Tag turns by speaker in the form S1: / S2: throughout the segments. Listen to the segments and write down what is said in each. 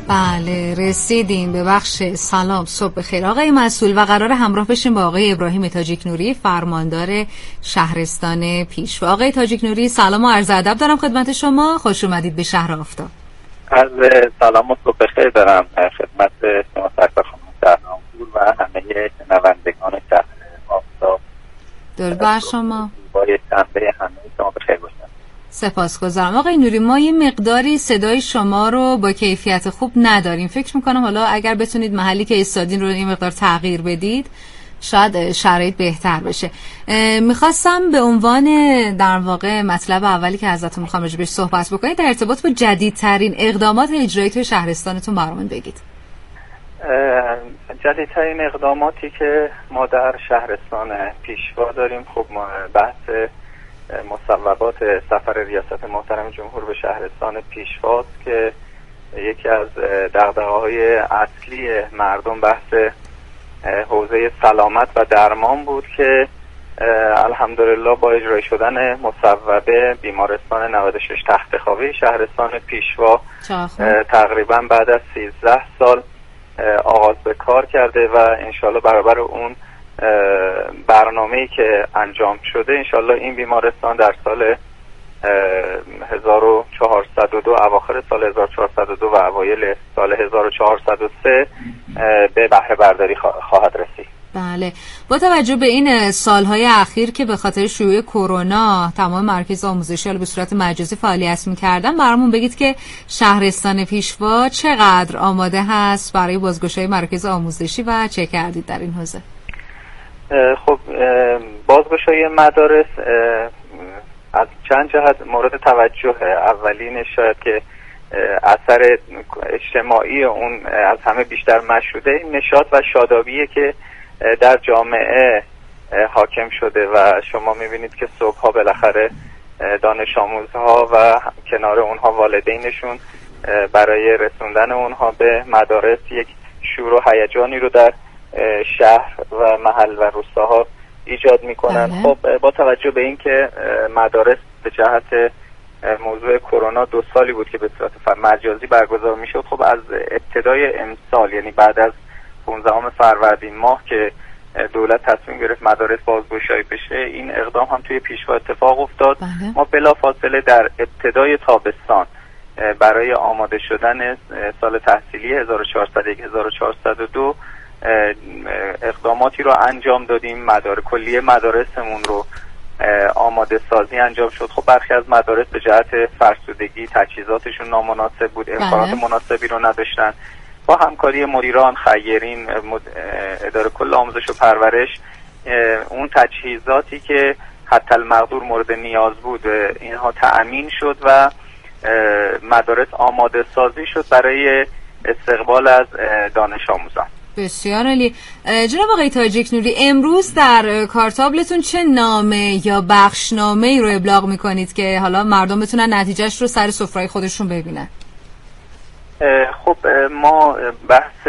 S1: بله رسیدیم به بخش سلام صبح بخیر آقای مسئول و قرار همراه بشیم با آقای ابراهیم تاجیک نوری فرماندار شهرستان پیشوا. آقای تاجیک نوری سلام و عرض ادب دارم خدمت شما، خوش اومدید به شهر آفتاب.
S2: عرض سلام و صبح بخیر دارم خدمت شما سرکار خانم شهرامپور و همه شنوندگان شهر آفتاب.
S1: درود بر شما.
S2: با شنبه همه شما بخیر باشید.
S1: سپاسگزارم. آقای نوری ما یه مقداری صدای شما رو با کیفیت خوب نداریم، فکر میکنم حالا اگر بتونید محلی که ایستادین رو این مقدار تغییر بدید شاید شرایط بهتر بشه. میخواستم به عنوان در واقع مطلب اولی که ازتون میخوام راجع بهش صحبت بکنید در ارتباط با جدیدترین اقدامات اجرایی توی شهرستانتون برامون بگید.
S2: جدیدترین اقداماتی که ما در شهرستان پیشوا داریم، خب بحث مصوبات سفر ریاست محترم جمهور به شهرستان پیشواست که یکی از دغدغه‌های اصلی مردم بحث حوزه سلامت و درمان بود که الحمدلله با اجرای شدن مصوبه بیمارستان 96 تختخوابه شهرستان پیشوا تقریبا بعد از 13 سال آغاز به کار کرده و انشالله برابر اون برنامه‌ای که انجام شده انشالله این بیمارستان در سال 1402 اواخر سال 1402 و اوایل سال 1403 به بهره برداری خواهد رسید.
S1: بله، با توجه به این سالهای اخیر که به خاطر شیوع کرونا تمام مراکز آموزشی به صورت مجازی فعالیت می‌کردن، برامون بگید که شهرستان پیشوا چقدر آماده هست برای بازگشایی مراکز آموزشی و چه کردید در این حوزه؟
S2: خب بازگشایی مدارس از چند جهت مورد توجه. اولین شاید که اثر اجتماعی اون از همه بیشتر مشهوده نشاط و شادابیه که در جامعه حاکم شده و شما میبینید که صبحها بالاخره دانش آموزها و کنار اونها والدینشون برای رسوندن اونها به مدارس یک شور و هیجانی رو در شهر و محل و روستاها ایجاد میکنن. خب با توجه به این که مدارس به جهت موضوع کرونا 2 سالی بود که به صورت مجازی برگزار میشد، خب از ابتدای امسال یعنی بعد از 15 فروردین ماه که دولت تصمیم گرفت مدارس بازگشایی بشه، این اقدام هم توی پیشوا اتفاق افتاد. ما بلافاصله در ابتدای تابستان برای آماده شدن سال تحصیلی 1401-1402 اقداماتی رو انجام دادیم. کلیه مدارسمون رو آماده سازی انجام شد. خب برخی از مدارس به جهت فرسودگی تجهیزاتشون نامناسب بود، امکانات مناسبی رو نداشتن. با همکاری مدیران، خیرین، اداره کل آموزش و پرورش اون تجهیزاتی که حتی المقدور مورد نیاز بود اینها تأمین شد و مدارس آماده سازی شد برای استقبال از دانش آموزان.
S1: بسیار عالی. جناب آقای تاجیک نوری، امروز در کارتابلتون چه نامه یا بخشنامه‌ای رو ابلاغ میکنید که حالا مردم بتونن نتیجهش رو سر سفره خودشون ببینن؟
S2: خب ما بحث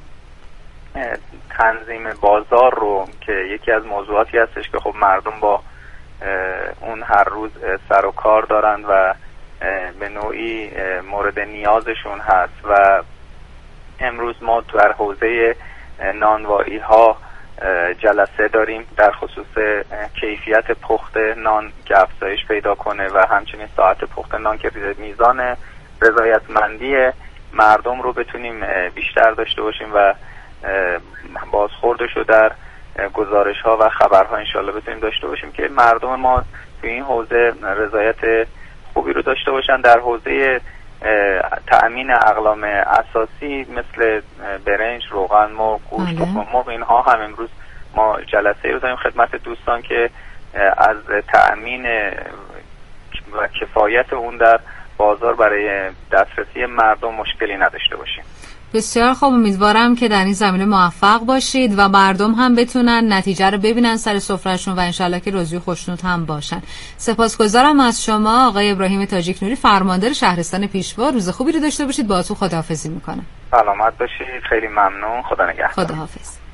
S2: تنظیم بازار رو که یکی از موضوعاتی هستش که خب مردم با اون هر روز سر و کار دارن و به نوعی مورد نیازشون هست و امروز ما در حوزه نانوایی ها جلسه داریم در خصوص کیفیت پخت نان که افزایش پیدا کنه و همچنین ساعت پخت نان که میزان رضایتمندی مردم رو بتونیم بیشتر داشته باشیم و بازخوردش رو در گزارش ها و خبرها انشالله بتونیم داشته باشیم که مردم ما توی این حوزه رضایت خوبی رو داشته باشن. در حوزه تأمین اقلام اساسی مثل برنج، روغن مرغ، گوشت، تخم مرغ، اینها هم امروز ما جلسه رو داریم خدمت دوستان که از تأمین و کفایت اون در بازار برای دسترسی مردم مشکلی نداشته باشیم.
S1: بسیار خوب، امیدوارم که در این زمینه موفق باشید و مردم هم بتونن نتیجه رو ببینن سر سفرهشون و انشالله که راضی و خوشنود هم باشن. سپاسگزارم از شما آقای ابراهیم تاجیک نوری فرماندار شهرستان پیشوا. روز خوبی رو داشته باشید. باهاتون خداحافظی میکنم.
S2: سلامت باشید. خیلی ممنون. خدا نگهدار.
S1: خداحافظ.